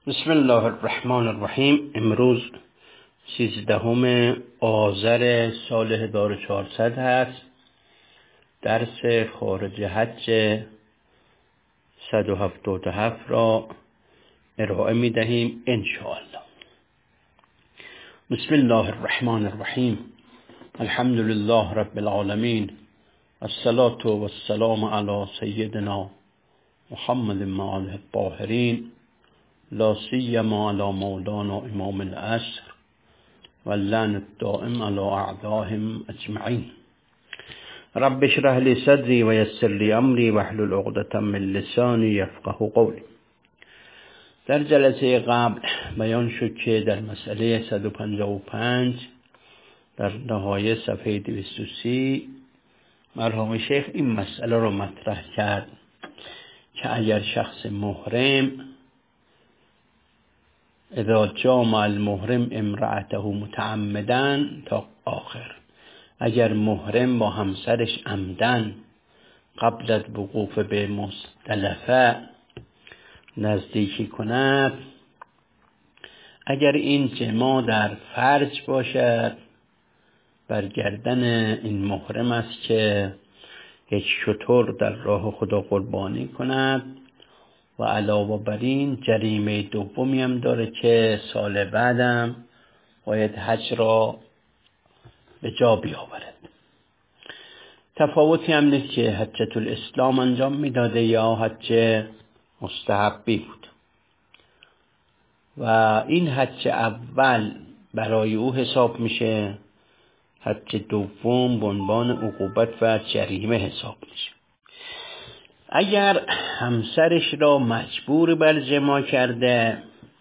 بسم الله الرحمن الرحیم. امروز 13 آذر سال 1400 هست. درس خارج حج 177 را ارائه می دهیم انشاءالله. بسم الله الرحمن الرحیم. الحمد لله رب العالمین، الصلاة والسلام علی سیدنا محمد وآله الطاهرین، لا سیما علی مولانا امام العصر واللعن الدائم علی اعدائهم اجمعین. رب اشرح لی صدری و یسر لی امری واحلل عقدة من لسانی یفقهوا قولی. در جلسه قبل بیان شد که در مسئله 155 در نهایه صفحه 230 مرحوم شیخ این مسئله رو مطرح کرد که اگر شخص محرم اذا جامع المحرم امرأته متعمدا تا آخر، اگر محرم با همسرش عمدن قبل از وقوف به مزدلفه نزدیکی کند، اگر این جماع در فرج باشد، بر گردن این محرم است که یک شتر در راه خدا قربانی کند و علاوه بر این جریمه دومی هم داره که سال بعدم باید حج را به جا بیاورد. تفاوتی هم نیست که حجة الاسلام انجام میداده یا حج مستحبی بود و این حج اول برای او حساب میشه، حج دوم به عنوان عقوبت و جریمه حساب میشه. اگر همسرش را مجبور بر جماع کرده،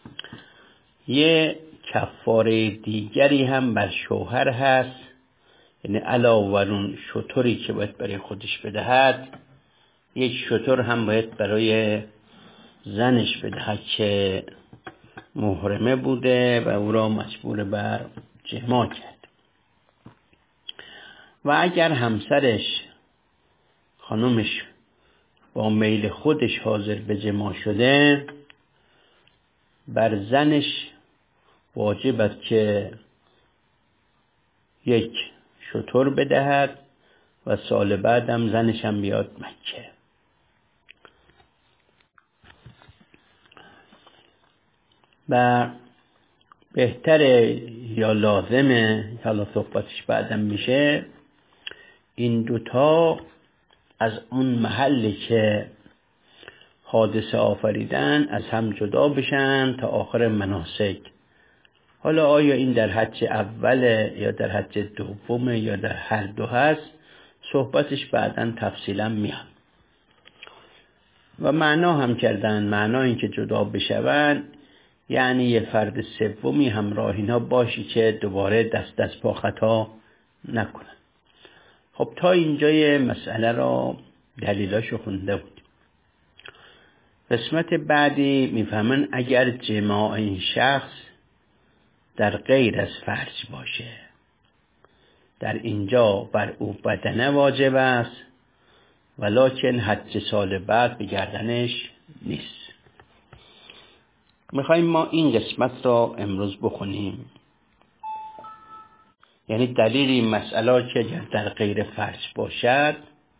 یه کفاره دیگری هم بر شوهر هست، یعنی علاوه بر اون شتری که باید برای خودش بدهد، یک شتر هم باید برای زنش بدهد که محرمه بوده و او را مجبور بر جماع کرد. و اگر همسرش خانمش با میل خودش حاضر به جماع شده، بر زنش واجب است که یک شتر بدهد و سال بعد هم زنش هم بیاد مکه. و بهتره یا لازمه، حالا صحبتش بعدم میشه، این دوتا از اون محلی که حادثه آفریدن از هم جدا بشن تا آخر مناسک. حالا آیا این در حج اوله یا در حج دومه یا در هر دو هست، صحبتش بعداً تفصیلا میاد. و معنا هم کردن، معنا این که جدا بشون یعنی یه فرد سومی همراه اینا باشی که دوباره دست پا خطا نکنن. خب تا اینجای مسئله را دلیلاشو خونده بود. قسمت بعدی میفهمن اگر جماع این شخص در غیر از فرج باشه، در اینجا بر او بدنه واجب است ولکن حج سال بعد به گردنش نیست. میخوایم ما این قسمت را امروز بخونیم، یعنی دلیل این مسئله که در غیر فرج باشد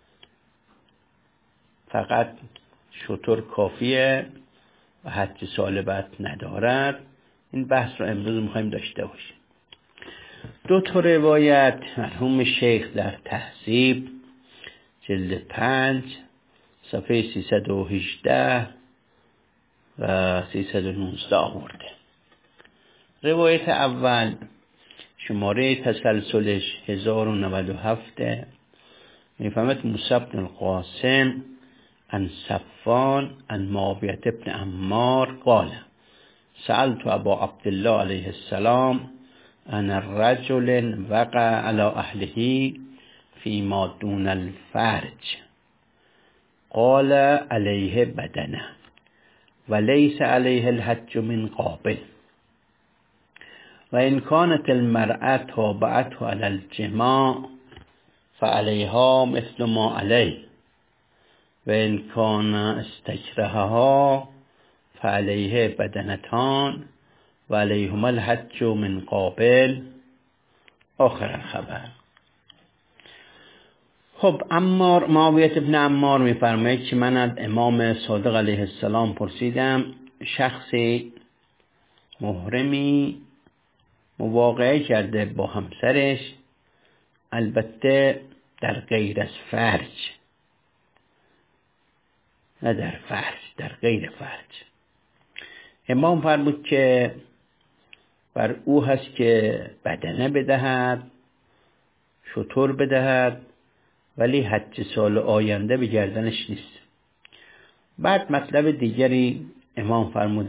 فقط شتر کافیه و حج سال بعد ندارد. این بحث رو امروز میخوایم داشته باشیم. دو تا روایت مرحوم شیخ در تهذیب جلد 5 صفحه 318 و 319 آورده. روایت اول شماره تسلسلش 1097 میفهمد موسی بن القاسم عن صفان عن معاویة بن عمار قال سألت ابا عبدالله علیه السلام عن الرجل وقع على اهله فيما دون الفرج قال عليه بدنه وليس عليه الحج من قابل وإن كانت المرأة تابعته على الجماع فعليها مثل ما عليه وإن كان استكرهها فعلیه بدنتان و علیهما الحج من قابل. آخر خبر. خب معاویه ابن عمار میفرماید که من از امام صادق علیه السلام پرسیدم شخصی محرمی مواقعه کرده با همسرش، البته در غیر از فرج، نه در فرج، در غیر فرج. امام فرمود که بر او هست که بدنه بدهد، شتر بدهد، ولی حج سال آینده به گردنش نیست. بعد مطلب دیگری امام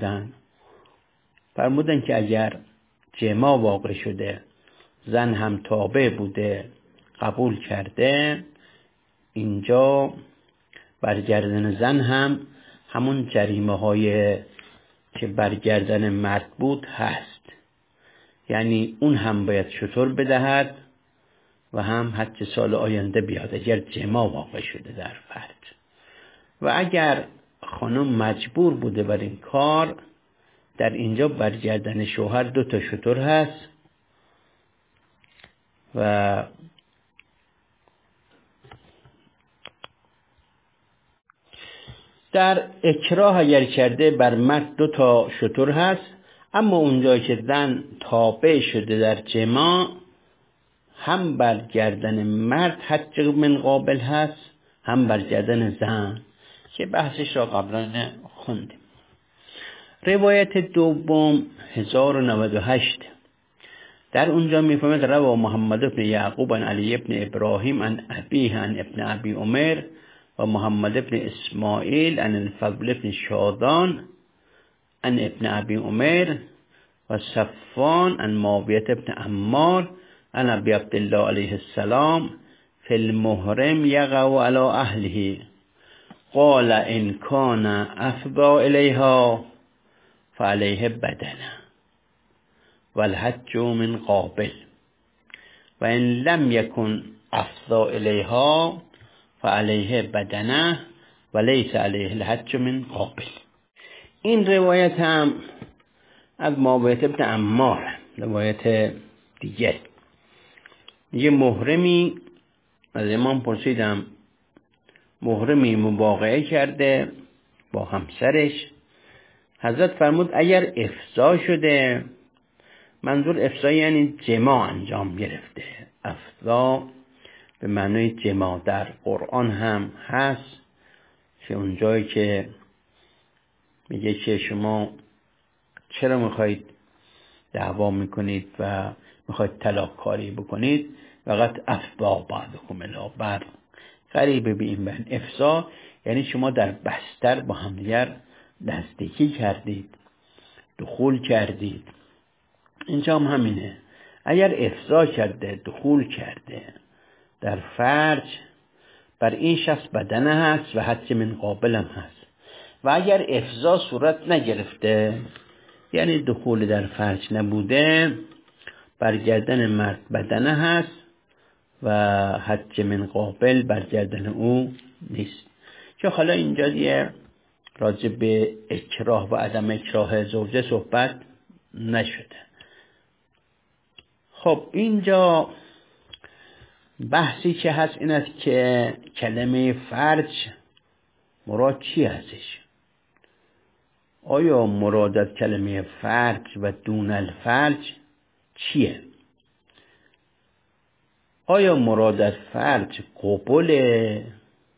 فرمودن که اگر جماع واقع شده، زن هم تابع بوده، قبول کرده، اینجا بر گردن زن هم همون جریمه های که بر گردن مرد بود هست. یعنی اون هم باید شتر بدهد و هم حج سال آینده بیاد اگر جماع واقع شده در فرج. و اگر خانم مجبور بوده بر این کار، در اینجا بر گردن شوهر 2 شتر هست و در اکراه اگر کرده بر مرد 2 شتر هست. اما اونجا که زن تابع شده در جماع، هم بر گردن مرد حج من قابل هست، هم بر گردن زن، که بحثش را قبلا خوندیم. روایت دوم 1098 در اونجا میفهمد روا محمد بن یعقوب عن علی بن ابراهیم عن ابیه عن ابن ابی عمر و محمد بن اسماعیل عن الفضل بن شادان عن ابن ابی عمر و صفان عن معاویه بن عمار عن ابی عبدالله علیه السلام فی المحرم یقع علی اهله قال ان کان افضى الیها فعلیه بدنه والحج من قابل و ان لم یکن افضى الیها فعلیه بدنه و لیس علیه الحج من قابل. این روایت هم از معاویه بن عمار، روایت دیگه. یه محرمی از امام پرسیدم، محرمی مواقعه کرده با همسرش، حضرت فرمود اگر افضا شده، منظور افضا یعنی جماع انجام گرفته. افضا به معنای جماع در قرآن هم هست که اونجایی که میگه که شما چرا میخواید دعوا میکنید و میخواید طلاق کاری بکنید، فقط افضا بعضکم الی بعض، قریبه به این بین. افضا یعنی شما در بستر با همدیگر نزدیکی کردید، دخول کردید. اینجا هم همینه، اگر افضا کرده، دخول کرده در فرج، بر این شخص بدنه هست و حج من قابل هم هست. و اگر افضا صورت نگرفته، یعنی دخول در فرج نبوده، بر گردن مرد بدنه هست و حج من قابل بر گردن او نیست. که حالا اینجا دیگه راجع به اکراه و عدم اکراه زوجه صحبت نشده. خب اینجا بحثی که هست این است که کلمه فرج مراد چی هستش؟ آیا مراد از کلمه فرج و دون الفرج چیه؟ آیا مراد از فرج قبله،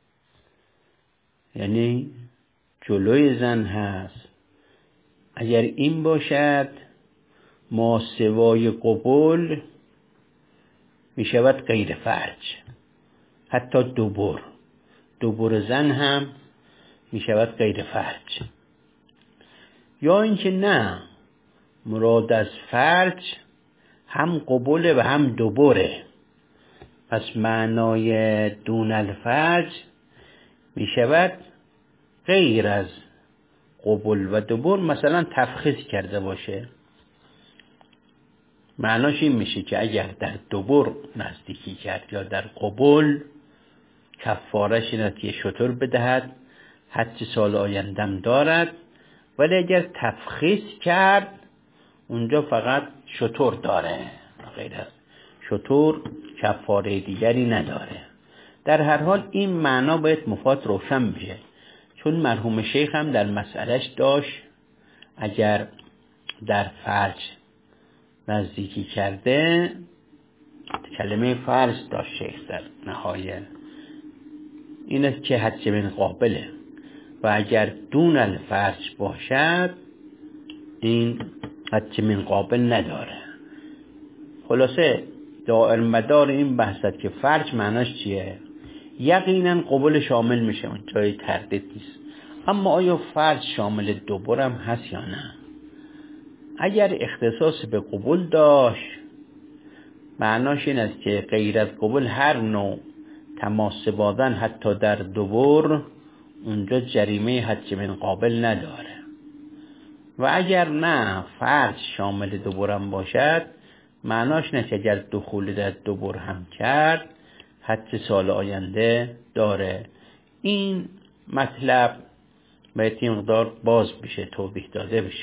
یعنی جلوی زن هست؟ اگر این باشد، ما سوای قبول می شود غیر فرج، حتی دوبر زن هم می شود غیر فرج. یا اینکه نه، مراد از فرج هم قبول و هم دوبره، پس معنای دون الفرج می شود غیر از قبول و دوبر. مثلا تفخیص کرده باشه، معناش این میشه که اگر در دوبر نزدیکی کرد یا در قبول، کفارش اینه که شتر بدهد، حج سال آیندم دارد ولی اگر تفخیص کرد اونجا فقط شتر داره، غیر از شتر کفاره دیگری نداره. در هر حال این معنا باید مفاد روشن بشه، چون مرحوم شیخ هم در مسئلهش داشت اگر در فرج نزدیکی کرده، کلمه فرج داشت شیخ در نهایه این است که حج من قابله، و اگر دون الفرج باشد این حج من قابل نداره. خلاصه دائر مدار این بحثت که فرج معناش چیه؟ یقینا قبول شامل میشه، اون جای تردید نیست. اما آیا فرج شامل دبر هم هست یا نه؟ اگر اختصاص به قبول داشت معناش این است که غیر از قبول هر نوع تماس بادن حتی در دبر اونجا جریمه حج من قابل نداره. و اگر نه فرج شامل دبرم باشد معناش نه که اگر دخول در دبر هم کرد حج سال آینده داره. این مطلب باید این مقدار باز بشه، توضیح داده بشه.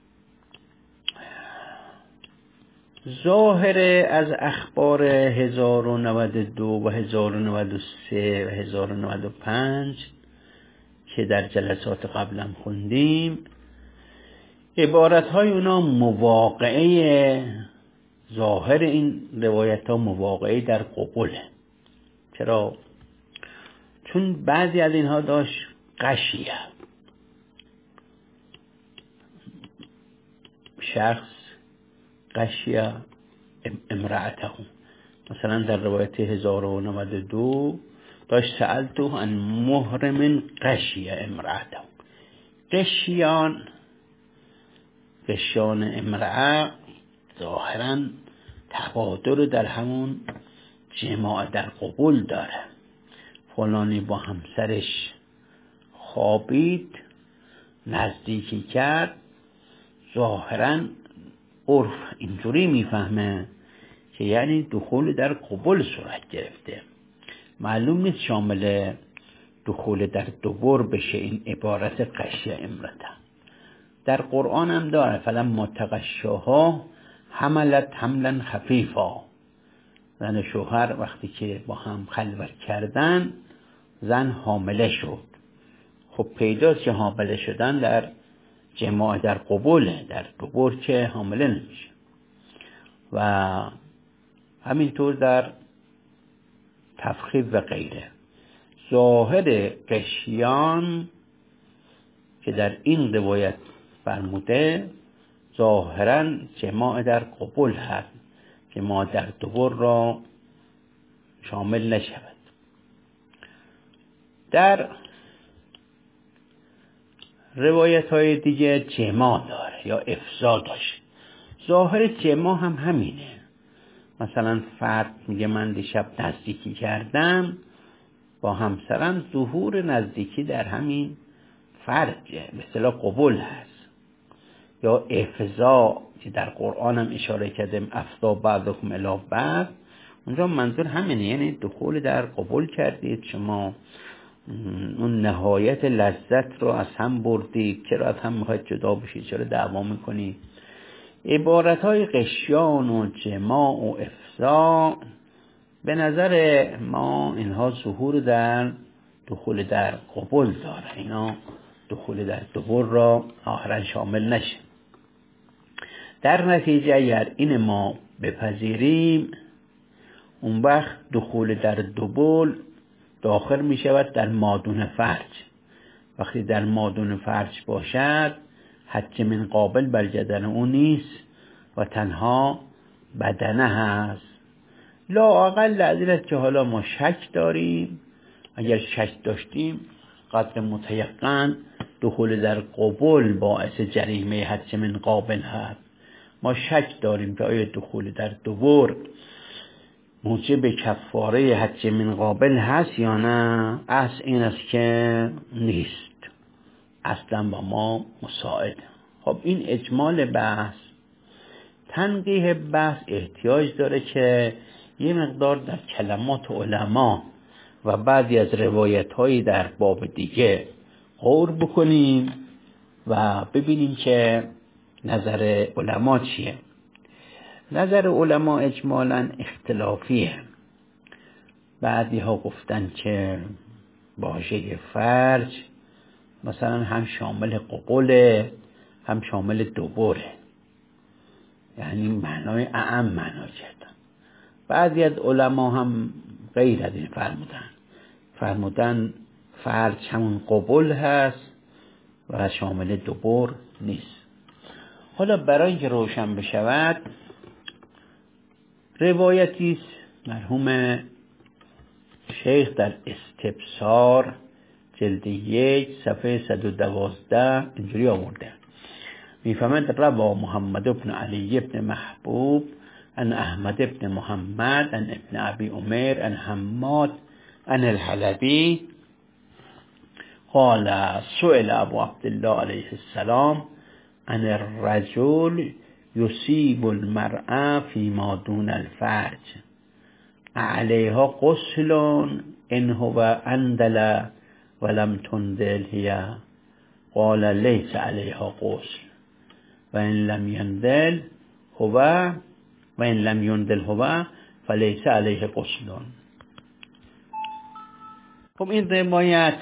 ظاهر از اخبار 1092 و 1093 و 1095 که در جلسات قبلم خوندیم، عبارتهای اونا مواقعه، ظاهر این روایت ها مواقعه در قبوله. چرا؟ چون بعضی از اینها داشت غشیه، شخص غشیه امرأته، مثلا در روایت 1092 داشت سألته عن محرم غشیه امرأته. غشیان امرأه ظاهرا تبادر در همون جماع در قبول داره. فلانی با همسرش خوابید، نزدیکی کرد، ظاهرا عرف اینجوری میفهمه که یعنی دخول در قبول صورت گرفته. معلوم نیست شامل دخول در دبر بشه این عبارت غشیه امرته. در قرآن هم داره فلما تغشاها حملت حملا خفیفا. زن شوهر وقتی که با هم خلوت کردن زن حامله شد. خب پیداست که حامله شدن در جماع در قبوله، در دبر که حامله نمیشه. و همینطور در تفخیذ و غیره. ظاهر غشیان که در این روایت فرموده ظاهرا جماع در قبول هست، جماع در دبر را شامل نشود. در روایت های دیگه جماع داره یا افضا داشت. ظاهر جماع هم همینه. مثلا فرد میگه من دیشب نزدیکی کردم با همسرم، ظهور نزدیکی در همین فرجه، به اصطلاح قبول هست. یا افضا که در قرآن هم اشاره کردیم افضا بعضکم الی بعض، اونجا منظور همینه، یعنی دخول در قبول کردید، شما اون نهایت لذت رو از هم بردید، چرا از هم میخواید جدا بشید، چرا دعوا میکنید. عبارت های غشیان و جماع و افضا به نظر ما اینها ظهور در دخول در قبول داره، اینا دخول در دبر را آخرا شامل نشه. در نتیجه اگر این ما بپذیریم اون وقت دخول در دبر داخل می شود در مادون فرج. وقتی در مادون فرج باشد حج من قابل بر بدن اون نیست و تنها بدنه هست. لااقل از این که حالا ما شک داریم، اگر شک داشتیم قدر متیقن دخول در قبول باعث جریمه حج من قابل هست. ما شک داریم که آیا دخول در دبر موجب کفاره حج من قابل هست یا نه. اصل این است که نیست، اصلا با ما مساعد. خب این اجمال بحث. تنقیح بحث احتیاج داره که یه مقدار در کلمات علما و بعضی از روایت هایی در باب دیگه غور بکنیم و ببینیم که نظر علما چیه. نظر علما اجمالاً اختلافیه. بعضی ها گفتن که واژه فرج مثلا هم شامل قبوله هم شامل دبره، یعنی معنای اعم معنا کردن. بعضی از علما هم غیر از این فرمودن فرج همون قبول هست و شامل دبر نیست. حالا برای که روشن بشود روایتی مرحوم شیخ در استبصار جلد 1 صفحه 112 اینجوری آورده، میفهمد روا محمد ابن علی ابن محبوب ان احمد ابن محمد ان ابن ابی عمر ان حماد ان الحلبی قال سئل ابو عبدالله علیه السلام ان الرجل یصیب المرأة فيما دون الفرج علیها غسل ان هو اندل ولم تندل هي قال ليس عليها غسل وان لم يندل هو فليس عليه غسل. خب این روایت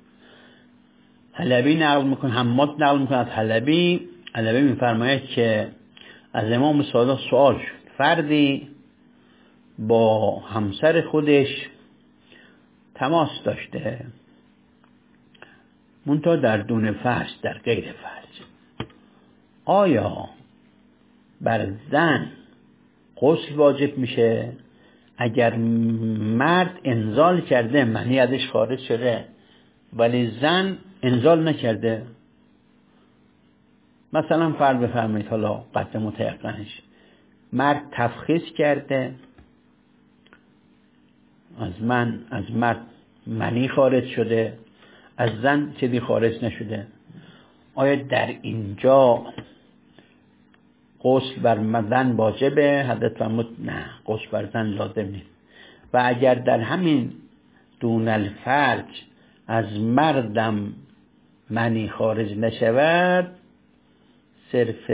حلبی نقل میکنه، حماد نقل میکنه از حلبی میفرماید که از امام صادق سوال شد، فردی با همسر خودش تماس داشته منتها در دون فرج، در غیر فرج، آیا بر زن غسل واجب میشه؟ اگر مرد انزال کرده منی ازش خارج شده ولی زن انزال نکرده، مثلا فرض بفرمایید حالا قطع متيقنش مرد تفخیص کرده، از مرد منی خارج شده، از زن چیزی خارج نشده، آیا در اینجا غسل بر زن واجبه؟ حضرت فرمود نه، غسل بر زن لازم نیست. و اگر در همین دون الفرج از مردم منی خارج نشود، صرف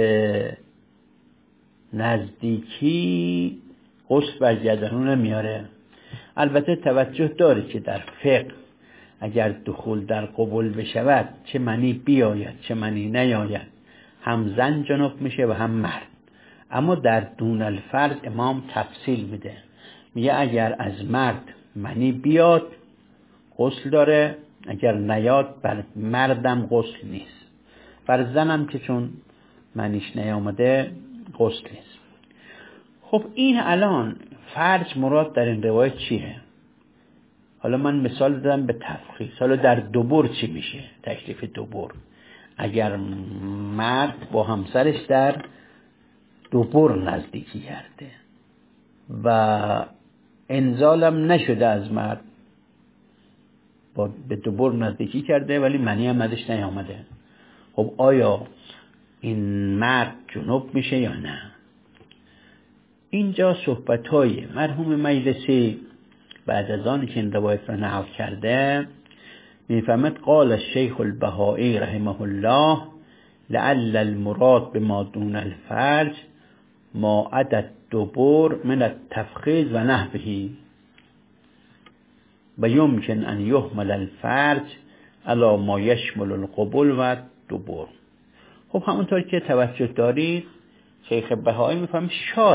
نزدیکی غسل بر گردن نمیاره. البته توجه داره که در فقه اگر دخول در قبول بشود، چه منی بیاید چه منی نیاید، هم زن جنب میشه و هم مرد. اما در دون الفرج امام تفصیل میده، میگه اگر از مرد منی بیاد غسل داره، اگر نیاد بر مردم غسل نیست، بر زنم که چون منیش نیامده غسل نیست. خب این الان فرج مراد در این روایت چیه؟ حالا من مثال دادم به تفخیص. حالا در دبر چی میشه؟ تکلیف دبر اگر مرد با همسرش در دبر نزدیکی کرده و انزالم نشده از مرد، به دبر نزدیکی کرده ولی منی هم ازش نیامده، خب آیا این مرد جنب میشه یا نه؟ اینجا صحبت‌های مرحوم مجلسی بعد از آن که این روایت را نقل کرده میفهمد قال الشیخ البهائی رحمه الله لعل المراد بما دون الفرج ما عدا الدبر من التفخیذ و نحوه و یمکن ان یحمل الفرج علی ما یشمل القبول و الدبر. خب همونطور که توجه دارید شیخ بهائی میفهم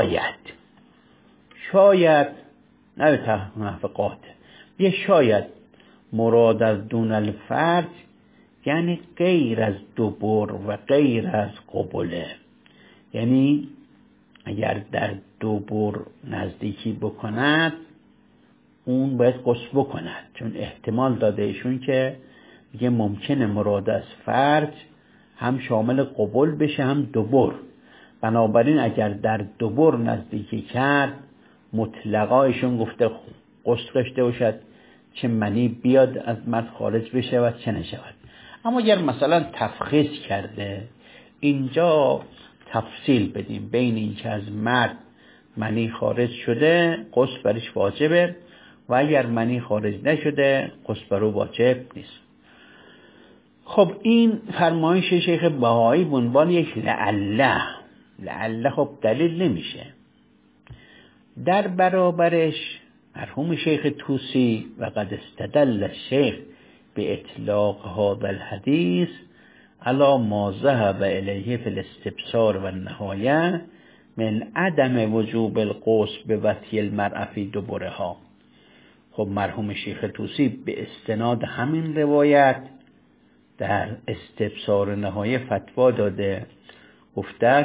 شاید نه تحقیقات یه شاید مراد از دون الفرج یعنی غیر از دبر و غیر از قبله، یعنی اگر در دبر نزدیکی بکند اون باید غسل بکند، چون احتمال داده ایشون که دیگه ممکنه مراد از فرج هم شامل قبول بشه هم دبر، بنابراین اگر در دبر نزدیکی کرد مطلقا ایشون گفته غسل داشته باشد، چه منی بیاد از مرد خارج بشه و چه نشود. اما اگر مثلا تفخیص کرده، اینجا تفصیل بدیم بین این که از مرد منی خارج شده غسل برش واجبه و اگر منی خارج نشده غسل برو واجب نیست. خب این فرمایش شیخ بهایی به عنوان یک لعله خب دلیل نمیشه. در برابرش مرحوم شیخ طوسی و قد استدل الشیخ به اطلاق هذا الحدیث علی ما ذهب الیه فی الاستبصار و النهایه من عدم وجوب الغسل به وطی المرأة فی دبرها. خب مرحوم شیخ طوسی به استناد همین روایت در استبصار نهایه فتوا داده، گفته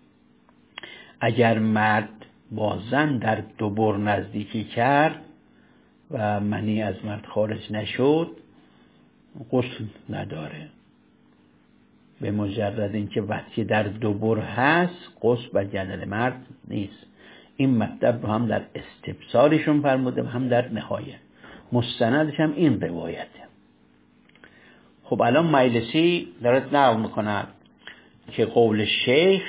اگر مرد با زن در دبر نزدیکی کرد و منی از مرد خارج نشد غسل نداره. به مجرد اینکه وطی در دبر هست غسل بر بدن مرد نیست. این مطلب رو هم در استبصارشون فرموده و هم در نهایه. مستندش هم این روایته. خب الان مجلسی دارد نقل میکند که قول شیخ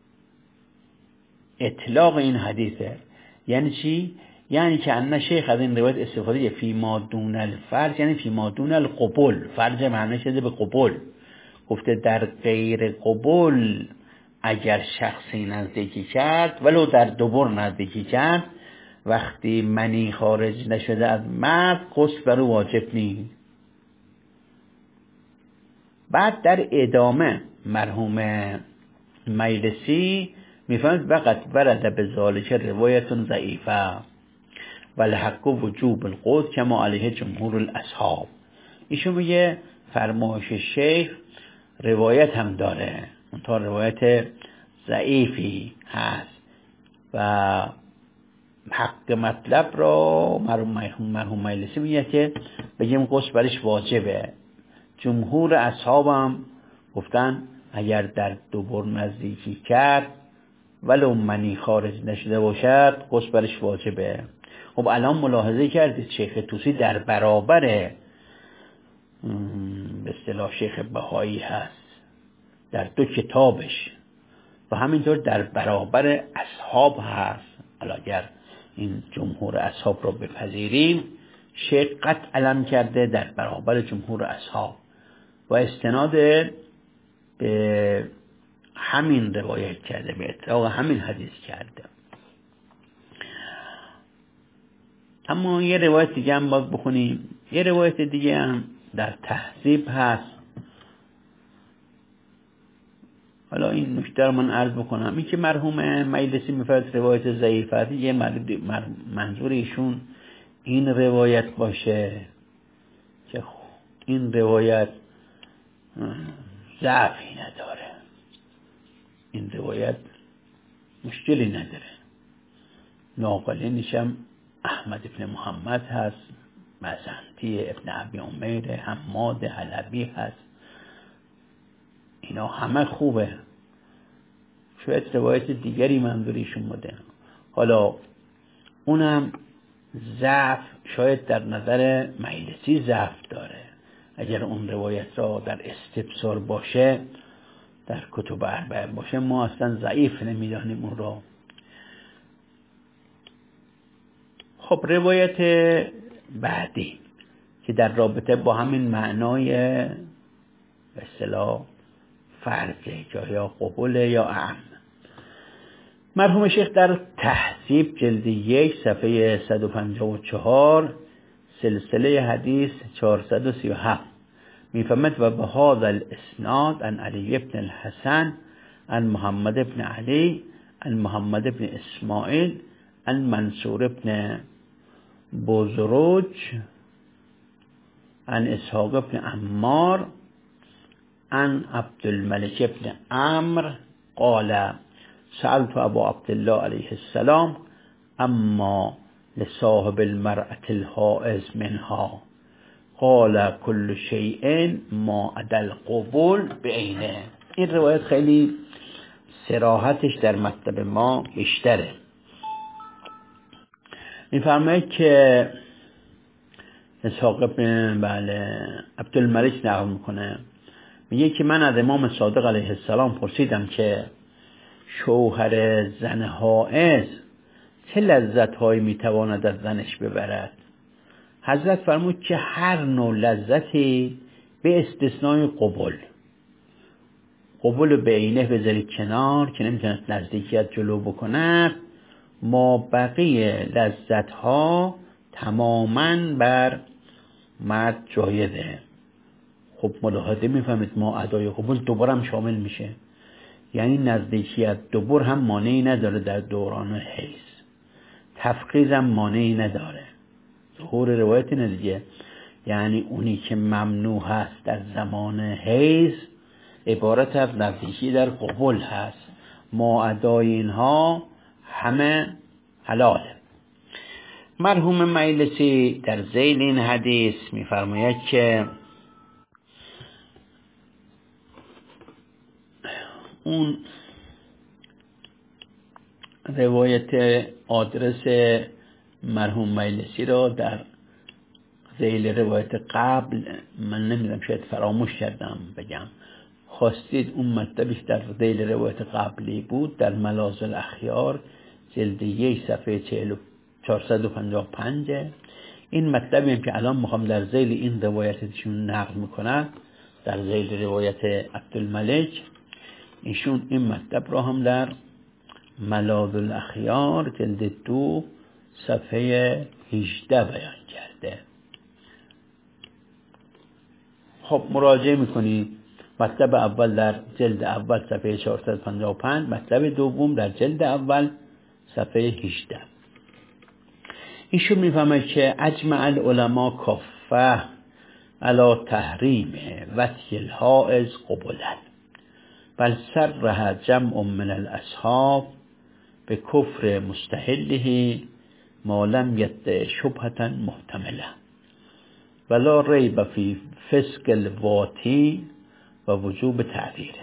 اطلاق این حدیثه. یعنی چی؟ یعنی که ان شیخ از این روایت استفاده فی ما دون الفرج، یعنی فی ما دون القبول. فرج معنی شده به قبول. گفته در غیر قبول اگر شخصی نزدیکی کرد ولو در دبر نزدیکی کرد، وقتی منی خارج نشده از مرد غسل بر او واجب نیست. بعد در ادامه مرحوم مجلسی میفهمد وقت ورد به ذالک روایت ضعیفه والحق وجوب الغسل کما علیه جمهور الاصحاب. ایشون میگه فرمایش شیخ روایت هم داره، اونطور روایت ضعیفی هست و حق مطلب را مرحوم مجلسی میگه که بگیم غسل برش واجبه. جمهور اصحاب هم گفتن اگر در دبر نزدیکی کرد ولو منی خارج نشده باشد غسل برش واجبه. خب الان ملاحظه کردید شیخ طوسی در برابر به اصطلاح شیخ بهایی هست در دو کتابش و همینطور در برابر اصحاب هست. اگر این جمهور اصحاب رو بپذیریم شیخ قطع علم کرده در برابر جمهور اصحاب و استناد به همین روایت کرده، به اطلاق همین حدیث کرده. اما یه روایت دیگه هم باید بخونیم. یه روایت دیگه هم در تهذیب هست. حالا این نکته رو من عرض بکنم. این که مرحوم مجلسی میفرد روایت ضعیفه، یه منظور ایشون این روایت باشه که این روایت ضعفی نداره، این روایت مشکلی نداره. ناقلینش هم احمد ابن محمد هست، مزنتی ابن ابی عمیر، حماد حلبی هست، اینا همه خوبه. شاید روایت دیگری منظوریشون بوده. حالا اونم ضعف شاید در نظر مجلسی ضعف داره. اگر اون روایت را در استبصار باشه، در کتب اربعه باشه، ما اصلا ضعیف نمیدانیم اون را. خب روایت بعدی که در رابطه با همین معنای به اصطلاح فرضه یا قبول یا اعم. مرحوم شیخ در تهذیب جلد 1 صفحه 154 سلسله حدیث 437 میفهمد و به هذا الاسناد عن علی ابن الحسن عن محمد ابن علی عن محمد ابن اسماعیل عن منصور ابن بزرج عن اسحاق ابن عمار عن عبدالملک ابن عمرو قال سألت ابا عبدالله علیه السلام اما لصاحب المرأة الحائض منها قال كل شيء ما عدا القبول بعینه. این روایت خیلی صراحتش در مطلب ما بیشتره. میفرماید که اسحاق ابن عبدالملک نقل میکنه، میگه که من از امام صادق علیه السلام پرسیدم که شوهر زن حائض چه لذت هایی میتواند از زنش ببرد. حضرت فرمود که هر نوع لذتی به استثنای قبول به عینه بذارید کنار که نمیتونه نزدیکیت جلو بکنه، ما بقیه لذت ها تماما بر مرد جایزه. خب ملاحظه میفهمید ما ادای قبول دوبار هم شامل میشه، یعنی نزدیکیت دوبار هم مانعی نداره در دوران حیض، تفقیز هم مانعی نداره. ظهور روایت دیگه، یعنی اونی که ممنوع هست در زمان حیض عبارت از نزدیکی در قبول هست، ما ادای اینها همه حلاله. مرحوم مجلسی در ذیل این حدیث میفرماید که اون روایت آدرس مرحوم مجلسی را در ذیل روایت قبل من نمیدونم، شاید فراموش کردم بگم، خواستید اون مطلبش در ذیل روایت قبلی بود، در ملاذ الاخیار جلد 1 صفحه 455. این مطلبی هم که الان میخوام در ذیل این روایتشون نقل میکنم، در ذیل روایت عبدالملک، ایشون این مطلب را هم در ملاذ الاخیار جلد 2 صفحه 18 بیان کرده. خب مراجعه میکنید. مطلب اول در جلد اول صفحه 455، مطلب دوم در جلد اول صفحه 18. ایشون میفهمه که اجمع العلماء کافه علی تحریم وطی الحائض قبلا، بل صرح جمع من الاصحاب به کفر مستحله ما لم یدع شبهة محتمله ولا ریب فی فسق الواتی و وجوب تعبیره.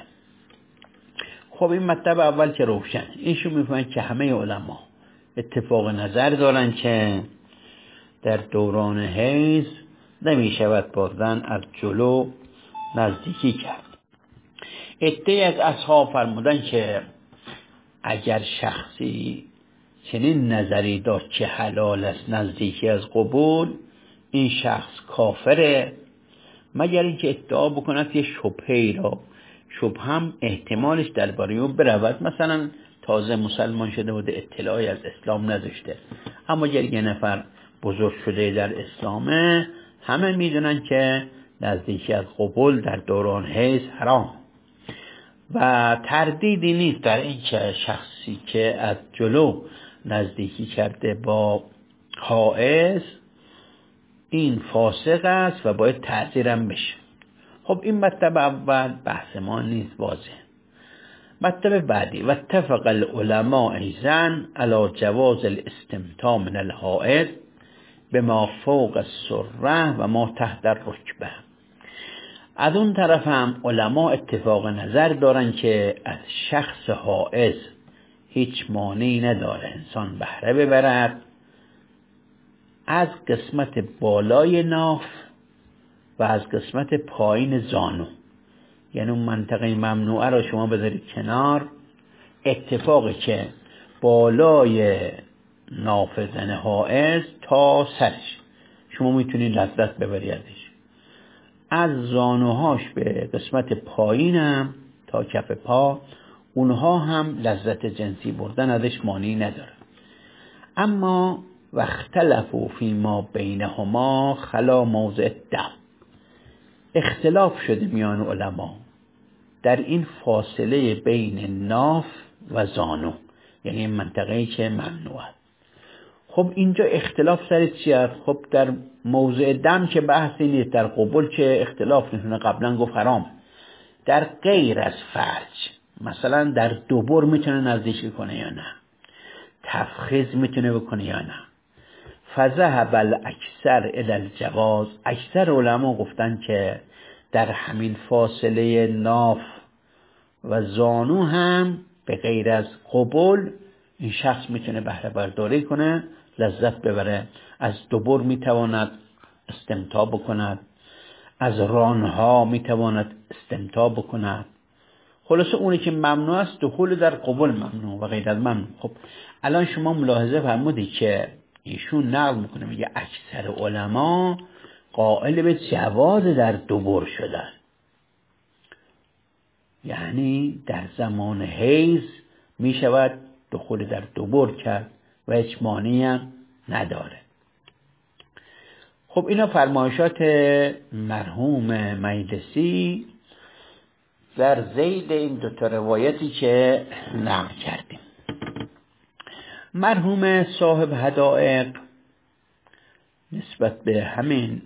خب این مطلب اول که روشن، ایشون میفهمن که همه علما اتفاق نظر دارن که در دوران حیض نمیشود با زن از جلو نزدیکی کرد. عده‌ای از اصحاب فرمودن که اگر شخصی چنین نظری داشت که حلال است نزدیکی از قبول، این شخص کافره، مگر اینکه ادعا بکند یه شبهه‌ای را، شبهه هم احتمالش درباره اون برود، مثلا تازه مسلمان شده بوده، اطلاعی از اسلام نداشته، اما اگر یه نفر بزرگ شده در اسلامه، همه میدونن که نزدیکی از قبول در دوران حیض حرام و تردیدی نیست در این که شخصی که از جلو نزدیکی کرده با حائض این فاسق است و باید تعزیرم بشه. خب این مطلب اول بحث ما نیست، واضح. مطلب بعدی، و اتفق العلماء ایضا علی جواز الاستمتاع من الحائض بما فوق السره و ما تحت الرکبه. از اون طرف هم علما اتفاق نظر دارن که از شخص حائض هیچ مانعی نداره انسان بهره ببرد از قسمت بالای ناف و از قسمت پایین زانو، یعنی اون منطقه ممنوعه را شما بذارید کنار، اتفاقی که بالای ناف زن حائض تا سرش شما میتونید لذت ببرید ازش، از زانوهاش به قسمت پایینم تا کف پا اونها هم لذت جنسی بردن ازش مانعی نداره. اما واختلفوا فیما بینهما خلا موضع دم، اختلاف شده میان علما در این فاصله بین ناف و زانو، یعنی منطقه‌ای که ممنوعه. خب اینجا اختلاف سر چیه؟ خب در موضع دم که بحثی نیست، در قبول که اختلاف نیست، قبلا گفت حرام. در غیر از فرج، مثلا در دوبر میتونه نزدیکی کنه یا نه، تفخیذ میتونه بکنه یا نه. فذهب الاکثر الی الجواز، اکثر علما گفتن که در همین فاصله ناف و زانو هم به غیر از قبول این شخص میتونه بهره برداری کنه، لذت ببره. از دوبر میتواند استمتاع بکند، از رانها میتواند استمتاع بکند. خلاصه اونی که ممنوع است دخول در قبول ممنوع و غیر از ممنوع. خب الان شما ملاحظه فرمودید که ایشون نقل میکنه، میگه اکثر علما قائل به جواز در دبر شدن، یعنی در زمان حیض می شود دخول در دبر کرد و هیچ مانعی هم نداره. خب اینا فرمایشات مرحوم مجلسی در ذیل این دو تا روایتی که نقل کردیم. مرحوم صاحب حدائق نسبت به همین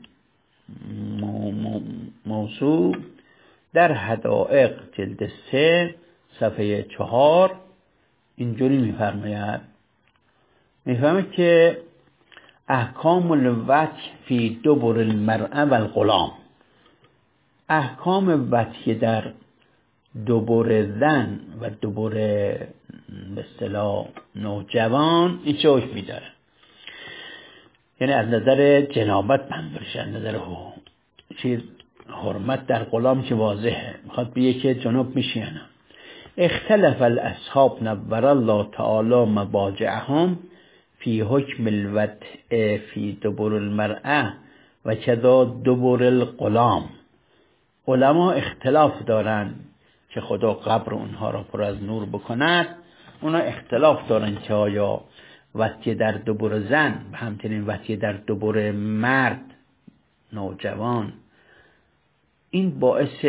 موضوع در حدائق جلد 3 صفحه 4 اینجوری میفرماید که احکام الوطء فی دبر المرأة و الغلام، احکام وطء در دبر زن و دبر به اصطلاح نوجوان این چه حکمی داره. یعنی از نظر جنابت منظورش، از نظر حرمت در غلام که واضحه، میخواد بگه که جنوب میشه یا نه. اختلف الاصحاب نور الله تعالی مباجعهم فی حکم الوطء فی دبر المرأة و کذا دبر الغلام. علما اختلاف دارن که خدا قبر اونها را پر از نور بکند. اونا اختلاف دارن که آیا وطء در دبر زن و همچنین وطء در دبر مرد نوجوان این باعث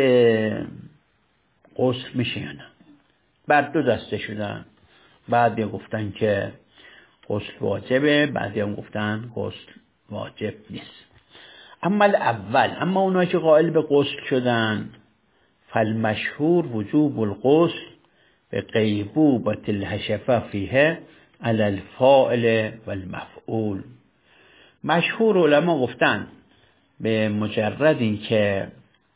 غسل میشه یا نه. بر دو دسته شدن، بعضی گفتن که غسل واجبه، بعضی هم گفتن غسل واجب نیست. اما اونایی که قائل به غسل شدن فالمشهور وجوب الغسل به غیبوبة الحشفه فیه علی الفاعل و المفعول. مشهور علما گفتن به مجرد این که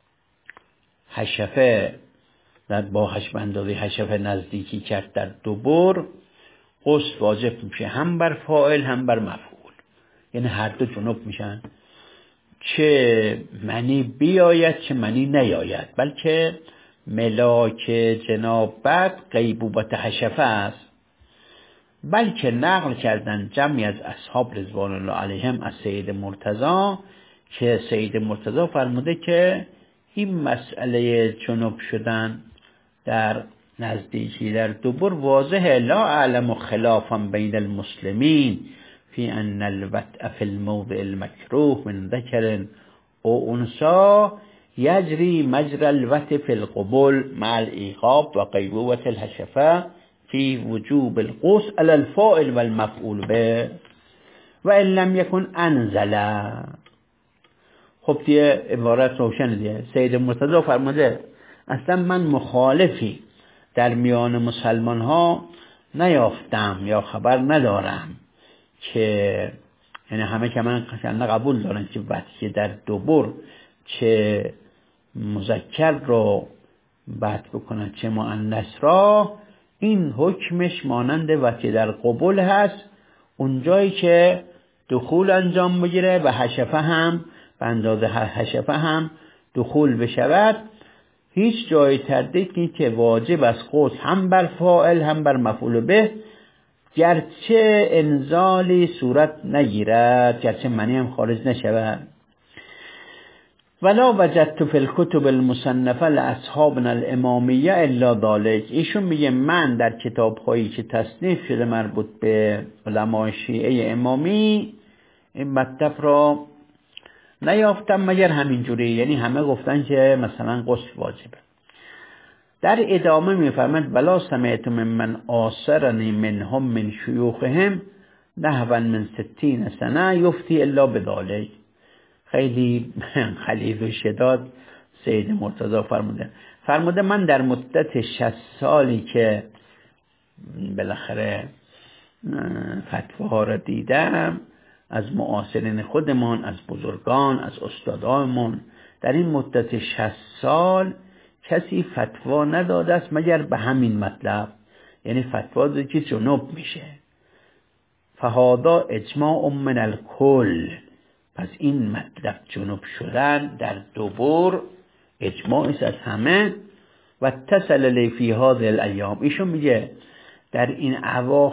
حشفه با اندازه حشفه نزدیکی کرد در دبر، غسل واجب میشه هم بر فاعل هم بر مفعول، یعنی هر دو جنوب میشن، چه منی بیاید چه منی نیاید. بلکه ملاک جنابت غیبوبت حشفه است. بلکه نقل کردن جمعی از اصحاب رضوان الله علیهم از سید مرتضی که سید مرتضی فرموده که این مسئله جنوب شدن در نزدیکی در دبر واضحه، لا اعلم خلافا بین المسلمین فی ان الوطء فی الموضع المکروه من ذکر او انثى یجری مجرى الوطء فی القبول مع الایقاب و غیبوبة الحشفه فی وجوب الغسل علی الفاعل و المفعول به و ان لم یکن انزل. خب دیگه عبارت روشن دیگه. سید مرتضی فرموده اصلا من مخالفی در میان مسلمان ها نیافتم یا خبر ندارم که یعنی همه که من قبول دارن که وطء در دبر چه مذکر رو وطء بکنن چه مؤنث را این حکمش مانند وطء در قبول هست، اونجایی که دخول انجام بگیره و حشفه هم به اندازه حشفه هم دخول بشود، هیچ جای تردید نیست که واجب از غسل هم بر فاعل هم بر مفعول به، گرچه انزالی صورت نگیرد، گرچه منی هم خارج نشود. ولا وجدت فی الکتب المصنفه لاصحابنا الامامیه الا ذلک. ایشون میگه من در کتاب‌هایی که تصنیف شده مربوط به علمای شیعه امامی این مطلب را نیافتم مگر همینجوری، یعنی همه گفتن که مثلا غسل واجبه. در ادامه میفرماید ولا سمعت من آثرنی منهم من شیوخهم نحو من 60 سنه یفتی الا بذلک. خیلی خلیل و شداد سید مرتضی فرموده من در مدت 60 سالی که بالاخره فتواها را دیدم از معاصرین خودمان، از بزرگان، از استادانمان، در این مدت 60 سال کسی فتوا نداده است مگر به همین مطلب، یعنی فتوا داده که جنوب میشه. فهذا اجماع من الکل، پس این مطلب جنوب شدن در دبر اجماع است از همه. و اتصل لی فی هذه الایام، ایشون میگه در این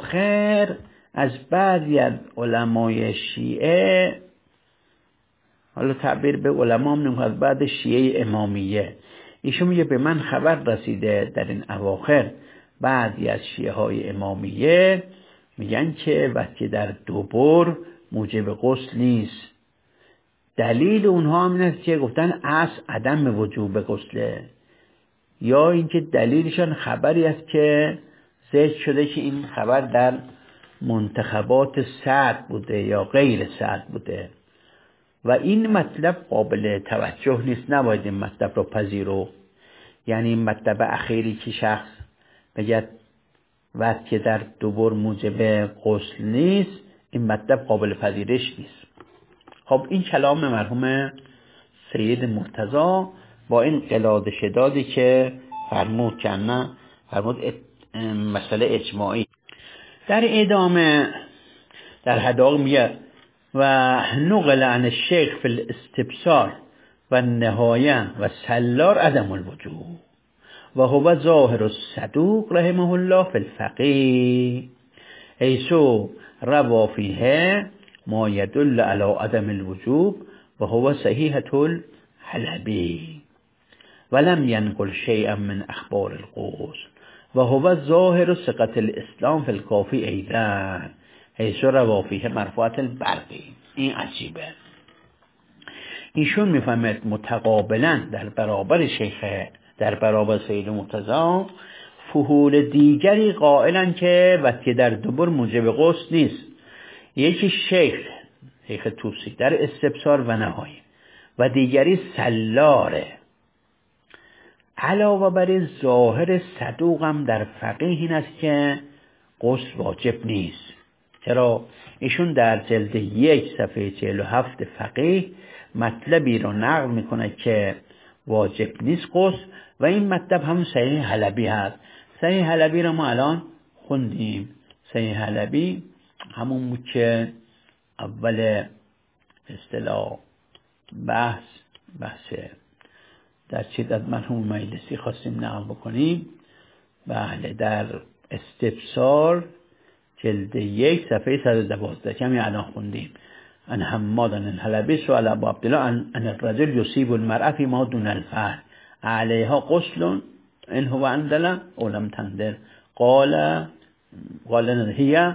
اواخر از بعضی از علمای شیعه حالا تعبیر به علما میگم از بعد شیعه امامیه. ایشون میگه به من خبر رسیده در این اواخر بعضی از شیعه های امامیه میگن که وقتی در دبر موجب غسل نیست. دلیل اونها هم است که گفتن اصل عدم وجوب غسله، یا اینکه دلیلشان خبری است که ذکر شده که این خبر در منتخبات سعد بوده یا غیر سعد بوده و این مطلب قابل توجه نیست، نباید این مطلب رو پذیرو. یعنی این مطلب اخیری که شخص بگه وقت که در دبر موجب غسل نیست، این مطلب قابل پذیرش نیست. خب این کلام مرحوم سید مرتضی با این قلاد شدادی که فرمود که نه فرمود مسئله اجماعی. در ادامه در حداق میگه و نقل عن الشیخ فی الاستبصار و النهایه و سلار عدم الوجوب و هو ظاهر الصدوق رحمه الله فی الفقیه حیث روى فیه ما يدل على عدم الوجوب و هو صحیحة الحلبی ولم ينقل شيئا من اخبار الغسل و هو ظاهر ثقة الاسلام فی الکافی ایضا حیث روى فیه مرفوعة البرقی. این عجیبه. ایشون میفهمد متقابلا در برابر در برابر سید مرتضی فحول دیگری قائلن که وقتی در دبر موجب غسل نیست. یکی شیخ توسی در استبصار و نهایه و دیگری سلاره. علاوه بر ظاهر صدوقم در فقیه این است که غسل واجب نیست. چرا؟ ایشون در جلد 1 صفحه 47 فقیه مطلبی رو نقل میکنه که واجب نیست غسل و این مطلب هم صحیح حلبی هست. صحیح حلبی رو ما الان خوندیم. صحیح حلبی همون بود که اول اصطلاح بحث در چیز از مرحوم مجلسی خواستیم نقل بکنیم. بله، در استبصار جلد 1 صفحه 112 کمی الان خوندیم. ان حماد الحلبی سؤال ابو عبدالله ان الرجل یصیب المرأة فی ما دون الفعل علیها غسل ان هو اندل او لم تندل قال هي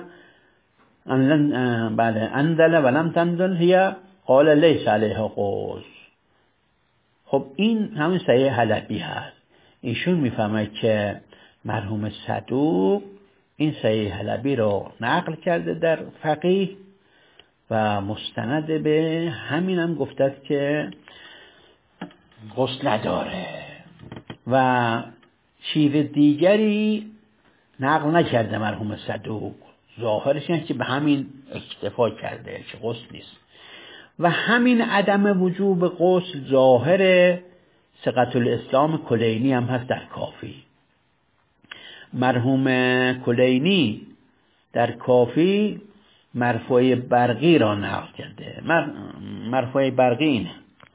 بعد اندل و لم تندل هي قال لیس علیها غسل. خب این همون صحیح حلبی هست. ایشون میفهمه که مرحوم صدوق این صحیح حلبی رو نقل کرده در فقیه و مستند به همین هم گفته که غسل نداره و چیز دیگری نقل نکرده مرحوم صدوق. ظاهرش اینه که به همین اکتفا کرده که غسل نیست و همین عدم وجوب غسل ظاهر ثقة الاسلام کلینی هم هست در کافی. مرحوم کلینی در کافی مرفوع برقی را نقل کرده. مرفوع برقی اینه: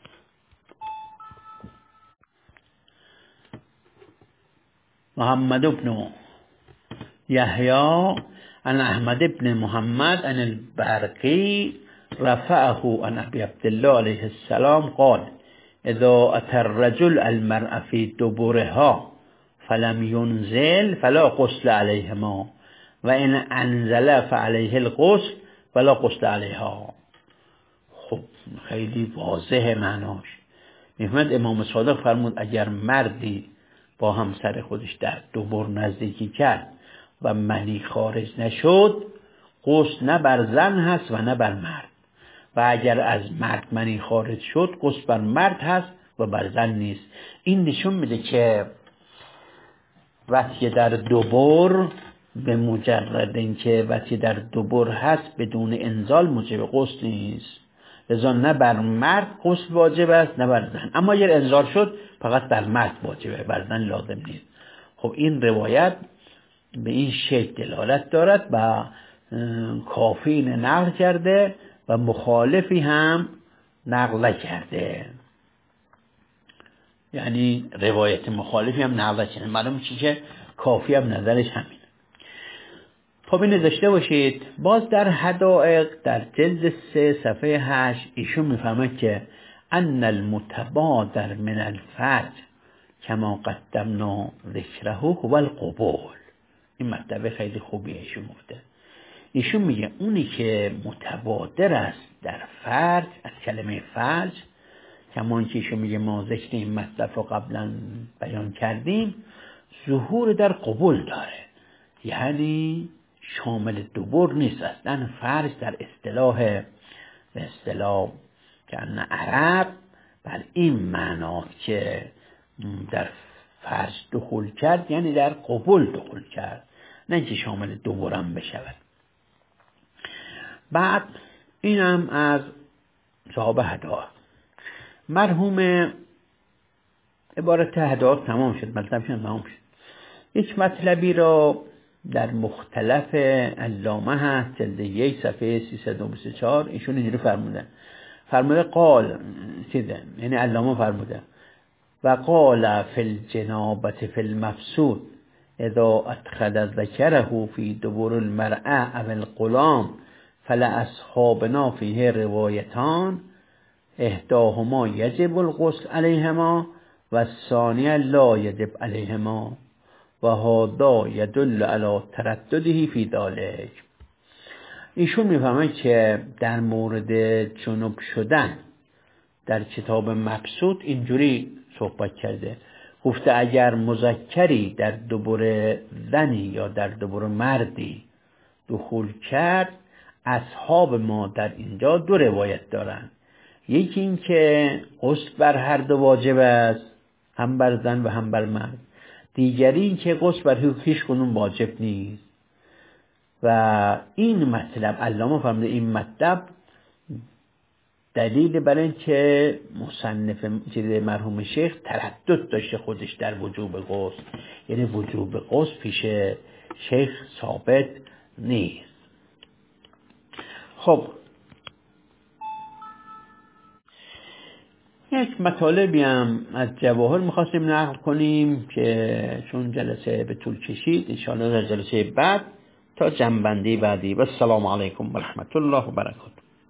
محمد بن یحیی عن احمد بن محمد عن البرقی رفعه عن ابی عبدالله علیه السلام قال اذا اتى الرجل المرأة في دبرها فلم ينزل فلا غسل عليهما و ان انزل فعليه الغسل فلا غسل عليها. خب خیلی واضحه معناش. میفهمد امام صادق فرمود اگر مردی با همسر خودش در دبر نزدیکی کرد و منی خارج نشد، غسل نه بر زن هست و نه بر مرد، و اگر از مرد منی خارج شد غسل بر مرد هست و بر زن نیست. این نشون میده که وقتی در دبر به مجرد اینکه وقتی در دبر هست بدون انزال موجب غسل نیست، لذا نه بر مرد غسل واجب است نه بر زن، اما اگر انزال شد فقط بر مرد واجبه، بر زن لازم نیست. خب این روایت به این شکل دلالت دارد و کافی نقل کرده و مخالفی هم نقل کرده، یعنی روایت مخالفی هم نقل کرده. معلوم میشه که کافی هم نظرش همین. خب اینو داشته باشید. باز در حدائق در جلد 3 صفحه 8 ایشون میفهمه که ان المتبادر من الفرج کما قدمنا ذکره هو القبول. این مطلب خیلی خوبی ایشون گفته. ایشون میگه اونی که متبادر است در فرج، از کلمه فرج، کمان که ایشون میگه ما ذکر این مطلب رو قبلا بیان کردیم، ظهور در قبول داره، یعنی شامل دبر نیست. اصلا فرج در اصطلاح که عرب بر این معناست که در فرج دخول کرد، یعنی در قبول دخول کرد، نه اینکه شامل دبرم بشود. بعد اینم از صاحب حدائق. مرحوم عبارت حدائق تمام شد، مطلبش تمام شد. یک مطلبی را در مختلف علامه هست، جلد 1 صفحه 324 ایشون اینجوری فرموده قال چیزه، یعنی علامه فرموده و قال فی الجنابة فی المفسود اذا ادخل ذکره فی دبر المرأة او الغلام فلاصحابنا فیه روایتان احداهما یجب الغسل علیهما و الثانیه لا یجب علیهما و هذا یدل علی تردده فی ذلک. ایشون میفهمه که در مورد جنوب شدن در کتاب مبسوط اینجوری صحبت کرده، گفته اگر مذکری در دبر زنی یا در دبر مردی دخول کرد، اصحاب ما در اینجا 2 روایت دارن. یکی این که غسل بر هر دو واجب است، هم بر زن و هم بر مرد. دیگری این که غسل بر هیچ کنون واجب نیست. و این مطلب علامه فرموده این مطلب دلیل بر این که مصنف مرحوم شیخ تردد داشته خودش در وجوب غسل، یعنی وجوب غسل پیش شیخ ثابت نیست. خب یک مطالبی هم از جواهر میخواستیم نقل کنیم که چون جلسه به طول کشید، انشاءالله در جلسه بعد تا جنبندی بعدی. و السلام علیکم و رحمت الله و برکاته.